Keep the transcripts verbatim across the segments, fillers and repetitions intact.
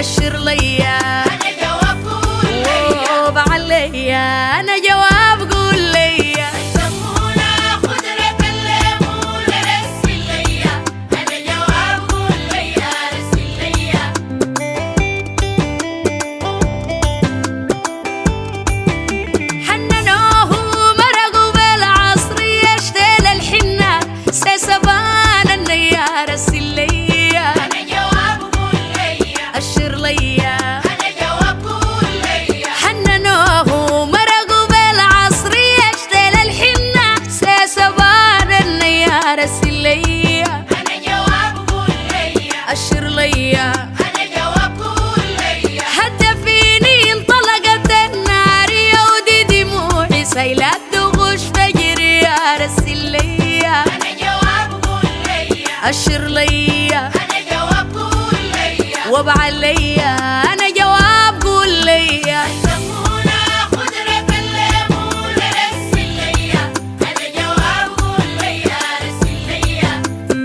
أشر ليا أنا جواب قول ليا وبعليا أنا جواب قول ليا يسمونا خضرة كلموا لرسل ليا أنا جواب قول ليا رسل ليا حننوه مرقوا بالعصر يشتل الحنة سيسبان النيار رسل ليا أنا جواب قول ليا أشر ليا أنا جواب قول ليا حننوه مرقوا بالعصر يشتل الحنة سيسبان النيار رسل ليا أنا جواب قول ليا أشر ليا أنا جواب قول ليا حتى فيني انطلقت النار يودي دموعي سيلات تغش فجري يا رسل ليا أنا جواب قول ليا أشر ليا أنا جواب قول ليا وبعليا أنا جواب قول ليا يسمونا خضرة كلموا لرسل ليا أنا جواب قول ليا رسل ليا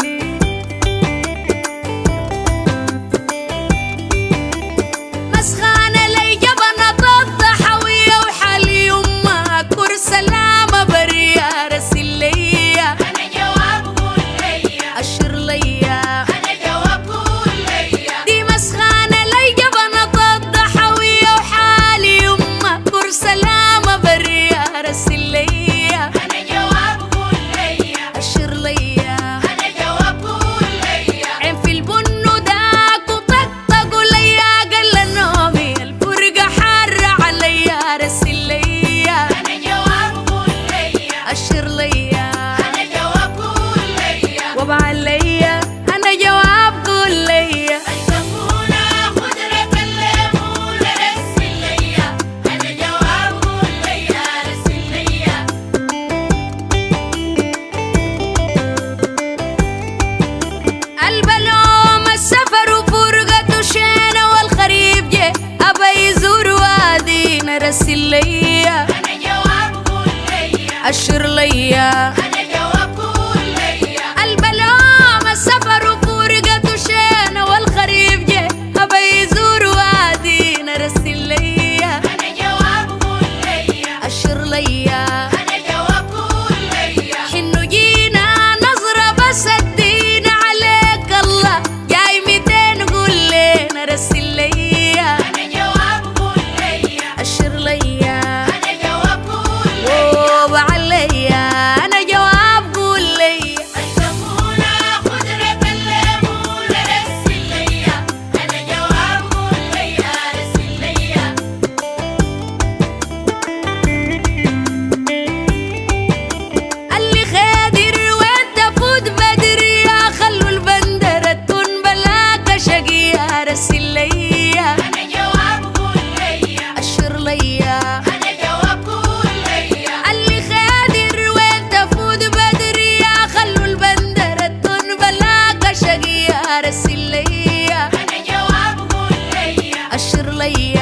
مسخانة لي جبنة الضحوية وحالي يما كر سلامة بري يا رسل ليا أنا جواب قول ليا أشر ليا أنا جواب قول ليا دي مسخانة لي جبنة الضحوية وحالي يما كر سلامة بري يا رسل ليا أنا جواب قول ليا أشر ليا أنا جواب قول ليا عين في البن داك وطقطقوا ليا قال نومي الفرقة حارة عليا رسل ليا أنا جواب قول ليا أشر ليا أنا جواب قول ليا وبعليا أنا جواب قول ليا يسمونا خضرة كلموا لرسل ليا أنا جواب قول ليا رسل ليا البلوم السفر وفرقة شينا والخريف جه أبا يزور وادينا رسل ليا أنا جواب قول ليا أشر ليا أنا جواب قول ليا البلوم السفر وفرقة شينا والخريف جه أبا يزور وادينا رسل ليا أنا جواب قول ليا أشر ليا أنا جواب قول ليا حنو جينا نظرة بس الدين عليك الله جاي ميتين قول لنا رسل ليا أنا جواب قول ليا أشر ليا أنا جواب قول ليا وبعليا أنا جواب قول ليا يسمونا خضرة كلموا لرسل ليا أنا جواب قول ليا رسل ليا اللي خادر وانت فوت بدري يا خلوا البندرة تكون بلاك شقيا رسل ليا أنا جواب قول ليا أشر ليا أنا جواب قول ليا اللي خادر وانت فوت بدري يا خلوا البندرة تكون بلاك شقيا رسل ليا أنا جواب قول ليا أشر ليا